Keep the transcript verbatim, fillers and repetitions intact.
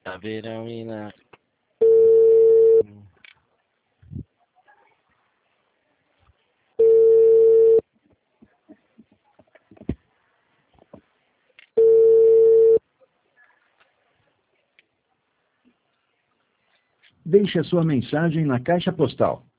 A vitamina. Deixe a sua mensagem na caixa postal